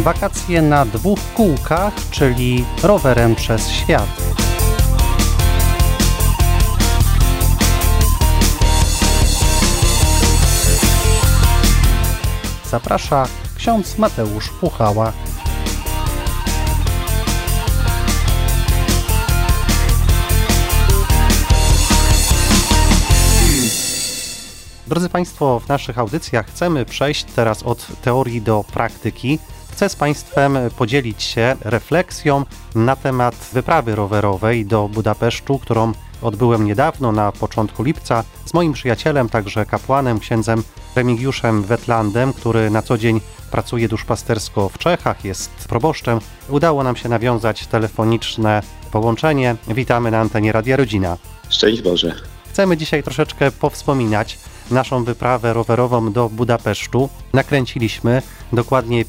Wakacje na 2 kółkach, czyli rowerem przez świat. Zaprasza ksiądz Mateusz Puchała. Drodzy Państwo, w naszych audycjach chcemy przejść teraz od teorii do praktyki. Chcę z Państwem podzielić się refleksją na temat wyprawy rowerowej do Budapesztu, którą odbyłem niedawno, na początku lipca, z moim przyjacielem, także kapłanem, księdzem Remigiuszem Wetlandem, który na co dzień pracuje duszpastersko w Czechach, jest proboszczem. Udało nam się nawiązać telefoniczne połączenie. Witamy na antenie Radia Rodzina. Szczęść Boże. Chcemy dzisiaj troszeczkę powspominać naszą wyprawę rowerową do Budapesztu. Nakręciliśmy dokładnie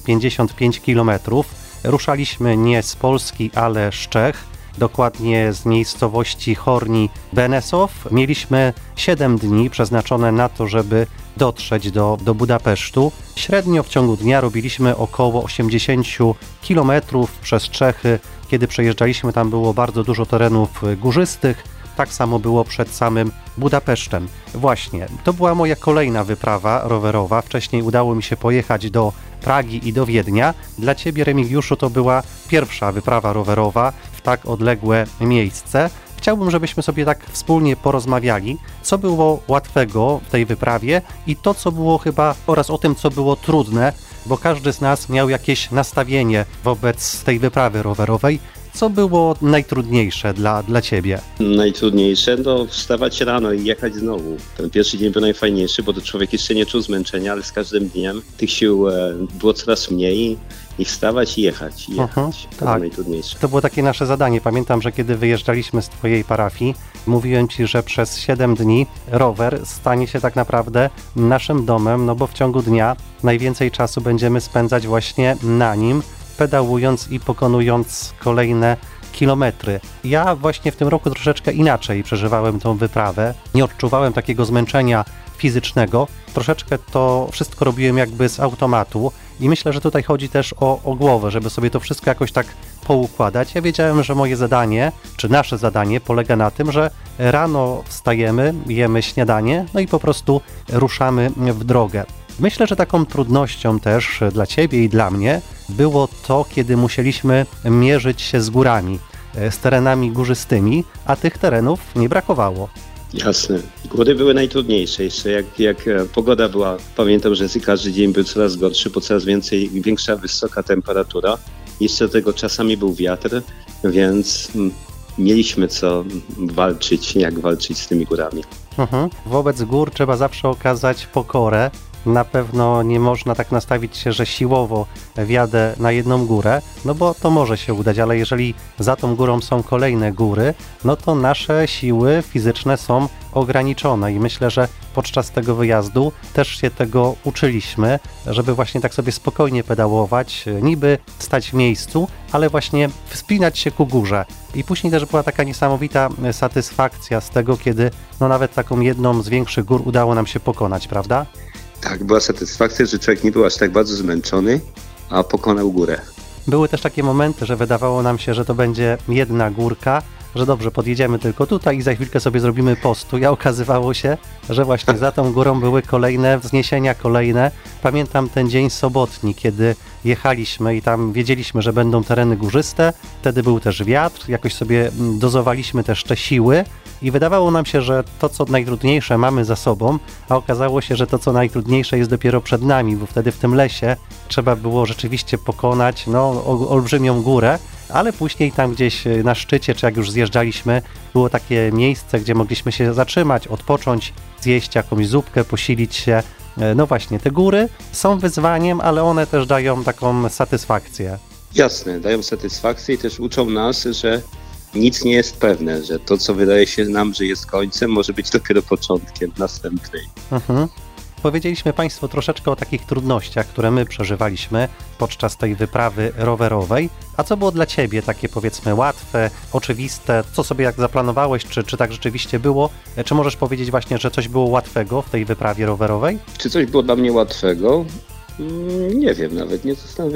555 km. Ruszaliśmy nie z Polski, ale z Czech, dokładnie z miejscowości Horní Benešov. Mieliśmy 7 dni przeznaczone na to, żeby dotrzeć do Budapesztu. Średnio w ciągu dnia robiliśmy około 80 km przez Czechy. Kiedy przejeżdżaliśmy, tam było bardzo dużo terenów górzystych. Tak samo było przed samym Budapesztem. Właśnie, to była moja kolejna wyprawa rowerowa. Wcześniej udało mi się pojechać do Pragi i do Wiednia. Dla Ciebie, Remigiuszu, to była pierwsza wyprawa rowerowa w tak odległe miejsce. Chciałbym, żebyśmy sobie tak wspólnie porozmawiali, co było łatwego w tej wyprawie i to, co było chyba, oraz o tym, co było trudne, bo każdy z nas miał jakieś nastawienie wobec tej wyprawy rowerowej. Co było najtrudniejsze dla Ciebie? Najtrudniejsze? Wstawać rano i jechać znowu. Ten pierwszy dzień był najfajniejszy, bo to człowiek jeszcze nie czuł zmęczenia, ale z każdym dniem tych sił było coraz mniej i wstawać i jechać. To było najtrudniejsze. To było takie nasze zadanie. Pamiętam, że kiedy wyjeżdżaliśmy z Twojej parafii, mówiłem Ci, że przez 7 dni rower stanie się tak naprawdę naszym domem, no bo w ciągu dnia najwięcej czasu będziemy spędzać właśnie na nim, pedałując i pokonując kolejne kilometry. Ja właśnie w tym roku troszeczkę inaczej przeżywałem tą wyprawę. Nie odczuwałem takiego zmęczenia fizycznego. Troszeczkę to wszystko robiłem jakby z automatu i myślę, że tutaj chodzi też o głowę, żeby sobie to wszystko jakoś tak poukładać. Ja wiedziałem, że moje zadanie, czy nasze zadanie polega na tym, że rano wstajemy, jemy śniadanie, no i po prostu ruszamy w drogę. Myślę, że taką trudnością też dla Ciebie i dla mnie było to, kiedy musieliśmy mierzyć się z górami, z terenami górzystymi, a tych terenów nie brakowało. Jasne. Góry były najtrudniejsze. Jeszcze jak pogoda była, pamiętam, że każdy dzień był coraz gorszy, bo coraz większa wysoka temperatura. Jeszcze do tego czasami był wiatr, więc mieliśmy co walczyć, jak walczyć z tymi górami. Wobec gór trzeba zawsze okazać pokorę. Na pewno nie można tak nastawić się, że siłowo wjadę na jedną górę, no bo to może się udać, ale jeżeli za tą górą są kolejne góry, no to nasze siły fizyczne są ograniczone i myślę, że podczas tego wyjazdu też się tego uczyliśmy, żeby właśnie tak sobie spokojnie pedałować, niby stać w miejscu, ale właśnie wspinać się ku górze. I później też była taka niesamowita satysfakcja z tego, kiedy nawet taką jedną z większych gór udało nam się pokonać, prawda? Tak, była satysfakcja, że człowiek nie był aż tak bardzo zmęczony, a pokonał górę. Były też takie momenty, że wydawało nam się, że to będzie jedna górka, że dobrze, podjedziemy tylko tutaj i za chwilkę sobie zrobimy postój, a okazywało się, że właśnie za tą górą były kolejne wzniesienia, kolejne. Pamiętam ten dzień sobotni, kiedy jechaliśmy i tam wiedzieliśmy, że będą tereny górzyste, wtedy był też wiatr, jakoś sobie dozowaliśmy też te siły i wydawało nam się, że to, co najtrudniejsze mamy za sobą, a okazało się, że to, co najtrudniejsze jest dopiero przed nami, bo wtedy w tym lesie trzeba było rzeczywiście pokonać olbrzymią górę, ale później tam gdzieś na szczycie, czy jak już zjeżdżaliśmy, było takie miejsce, gdzie mogliśmy się zatrzymać, odpocząć, zjeść jakąś zupkę, posilić się. No właśnie, te góry są wyzwaniem, ale one też dają taką satysfakcję. Jasne, dają satysfakcję i też uczą nas, że nic nie jest pewne, że to, co wydaje się nam, że jest końcem, może być dopiero początkiem następnej. Powiedzieliśmy Państwu troszeczkę o takich trudnościach, które my przeżywaliśmy podczas tej wyprawy rowerowej. A co było dla Ciebie takie, powiedzmy, łatwe, oczywiste? Co sobie jak zaplanowałeś? Czy tak rzeczywiście było? Czy możesz powiedzieć właśnie, że coś było łatwego w tej wyprawie rowerowej? Czy coś było dla mnie łatwego? Nie wiem nawet,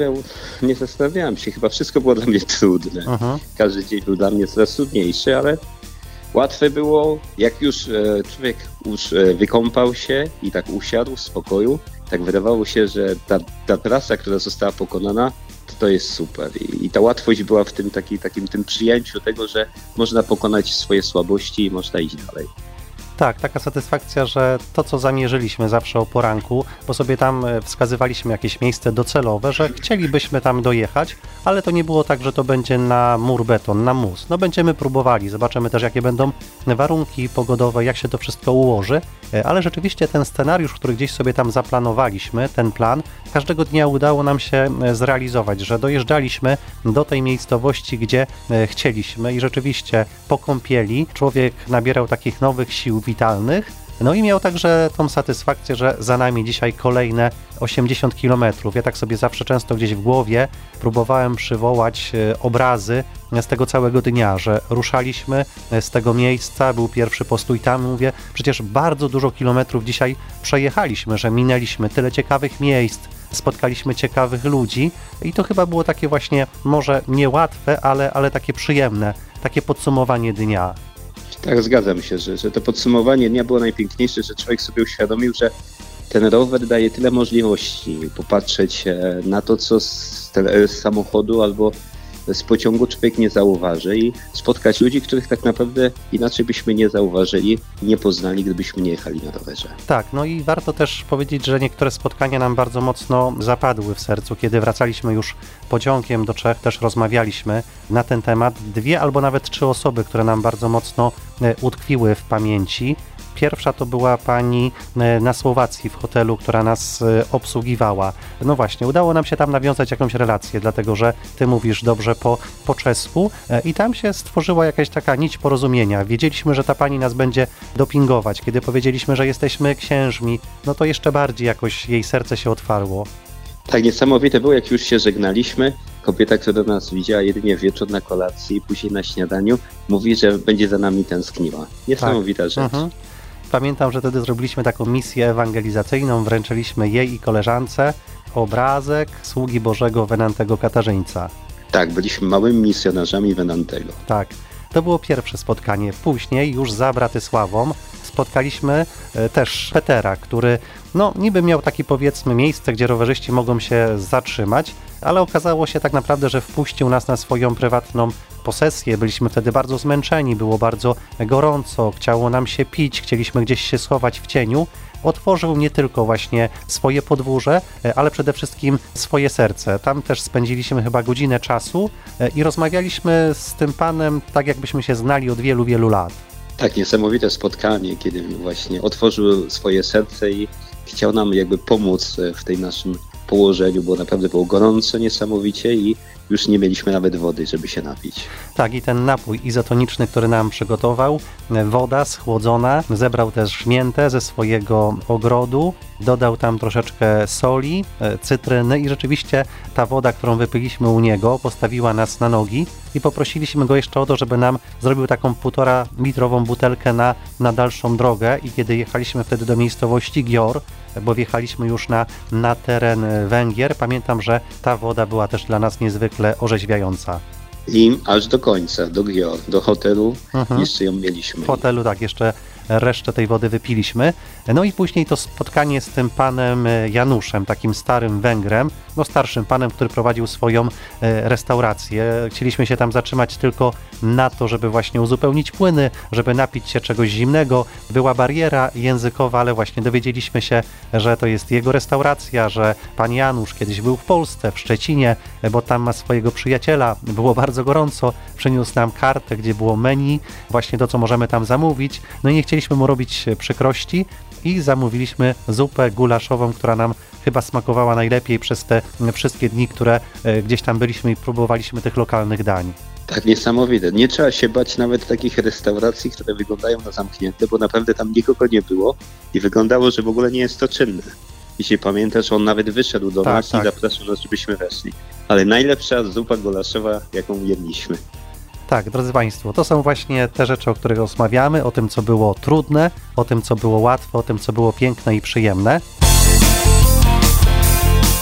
nie zastanawiałem się. Chyba wszystko było dla mnie trudne. Każdy dzień był dla mnie coraz trudniejszy, ale łatwe było, jak już człowiek wykąpał się i tak usiadł w spokoju, tak wydawało się, że ta trasa, która została pokonana, to jest super. I ta łatwość była w tym takim przyjęciu tego, że można pokonać swoje słabości i można iść dalej. Tak, taka satysfakcja, że to, co zamierzyliśmy zawsze o poranku, bo sobie tam wskazywaliśmy jakieś miejsce docelowe, że chcielibyśmy tam dojechać, ale to nie było tak, że to będzie na mur beton, na mus. No będziemy próbowali, zobaczymy też, jakie będą warunki pogodowe, jak się to wszystko ułoży, ale rzeczywiście ten scenariusz, który gdzieś sobie tam zaplanowaliśmy, ten plan, każdego dnia udało nam się zrealizować, że dojeżdżaliśmy do tej miejscowości, gdzie chcieliśmy i rzeczywiście po kąpieli człowiek nabierał takich nowych sił witalnych, no i miał także tą satysfakcję, że za nami dzisiaj kolejne 80 km. Ja tak sobie zawsze często gdzieś w głowie próbowałem przywołać obrazy z tego całego dnia, że ruszaliśmy z tego miejsca, był pierwszy postój tam, mówię, przecież bardzo dużo kilometrów dzisiaj przejechaliśmy, że minęliśmy tyle ciekawych miejsc, spotkaliśmy ciekawych ludzi i to chyba było takie właśnie, może niełatwe, ale takie przyjemne, takie podsumowanie dnia. Tak, zgadzam się, że to podsumowanie dnia było najpiękniejsze, że człowiek sobie uświadomił, że ten rower daje tyle możliwości. Popatrzeć na to, co z samochodu albo z pociągu człowiek nie zauważy i spotkać ludzi, których tak naprawdę inaczej byśmy nie zauważyli, nie poznali, gdybyśmy nie jechali na rowerze. Tak, no i warto też powiedzieć, że niektóre spotkania nam bardzo mocno zapadły w sercu. Kiedy wracaliśmy już pociągiem do Czech, też rozmawialiśmy na ten temat. 2 albo nawet 3 osoby, które nam bardzo mocno utkwiły w pamięci. Pierwsza to była pani na Słowacji w hotelu, która nas obsługiwała. No właśnie, udało nam się tam nawiązać jakąś relację, dlatego że ty mówisz dobrze po czesku i tam się stworzyła jakaś taka nić porozumienia. Wiedzieliśmy, że ta pani nas będzie dopingować. Kiedy powiedzieliśmy, że jesteśmy księżmi, no to jeszcze bardziej jakoś jej serce się otwarło. Tak, niesamowite było, jak już się żegnaliśmy. Kobieta, która nas widziała jedynie wieczór na kolacji i później na śniadaniu, mówi, że będzie za nami tęskniła. Niesamowita rzecz. Pamiętam, że wtedy zrobiliśmy taką misję ewangelizacyjną, wręczyliśmy jej i koleżance obrazek sługi Bożego Wenantego Katarzyńca. Tak, byliśmy małymi misjonarzami Wenantego. Tak, to było pierwsze spotkanie. Później już za Bratysławą spotkaliśmy też Petera, który no niby miał taki powiedzmy miejsce, gdzie rowerzyści mogą się zatrzymać, ale okazało się tak naprawdę, że wpuścił nas na swoją prywatną posesję. Byliśmy wtedy bardzo zmęczeni, było bardzo gorąco, chciało nam się pić, chcieliśmy gdzieś się schować w cieniu. Otworzył nie tylko właśnie swoje podwórze, ale przede wszystkim swoje serce. Tam też spędziliśmy chyba godzinę czasu i rozmawialiśmy z tym panem tak, jakbyśmy się znali od wielu, wielu lat. Tak, niesamowite spotkanie, kiedy właśnie otworzył swoje serce i chciał nam jakby pomóc w tej naszym położeniu, bo naprawdę było gorąco niesamowicie i już nie mieliśmy nawet wody, żeby się napić. Tak, i ten napój izotoniczny, który nam przygotował, woda schłodzona, zebrał też miętę ze swojego ogrodu, dodał tam troszeczkę soli, cytryny i rzeczywiście ta woda, którą wypiliśmy u niego, postawiła nas na nogi i poprosiliśmy go jeszcze o to, żeby nam zrobił taką 1,5-litrową butelkę na dalszą drogę i kiedy jechaliśmy wtedy do miejscowości Győr, bo wjechaliśmy już na teren Węgier, pamiętam, że ta woda była też dla nas niezwykle orzeźwiająca. I aż do końca, do Győr, do hotelu jeszcze ją mieliśmy. W hotelu tak, jeszcze resztę tej wody wypiliśmy. No i później to spotkanie z tym panem Januszem, takim starym Węgrem, no starszym panem, który prowadził swoją restaurację. Chcieliśmy się tam zatrzymać tylko na to, żeby właśnie uzupełnić płyny, żeby napić się czegoś zimnego. Była bariera językowa, ale właśnie dowiedzieliśmy się, że to jest jego restauracja, że pan Janusz kiedyś był w Polsce, w Szczecinie, bo tam ma swojego przyjaciela. Było bardzo gorąco, przyniósł nam kartę, gdzie było menu, właśnie to, co możemy tam zamówić. No i nie chcieliśmy mu robić przykrości i zamówiliśmy zupę gulaszową, która nam chyba smakowała najlepiej przez te wszystkie dni, które gdzieś tam byliśmy i próbowaliśmy tych lokalnych dań. Tak, niesamowite. Nie trzeba się bać nawet takich restauracji, które wyglądają na zamknięte, bo naprawdę tam nikogo nie było i wyglądało, że w ogóle nie jest to czynne. Jeśli pamiętasz, on nawet wyszedł do nas i zapraszał nas, żebyśmy weszli. Ale najlepsza zupa gulaszowa, jaką jedliśmy. Tak, drodzy Państwo, to są właśnie te rzeczy, o których rozmawiamy, o tym, co było trudne, o tym, co było łatwe, o tym, co było piękne i przyjemne.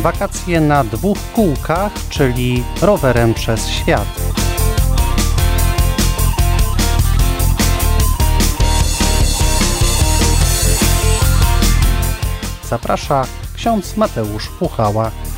Wakacje na 2 kółkach, czyli rowerem przez świat. Zaprasza ksiądz Mateusz Puchała.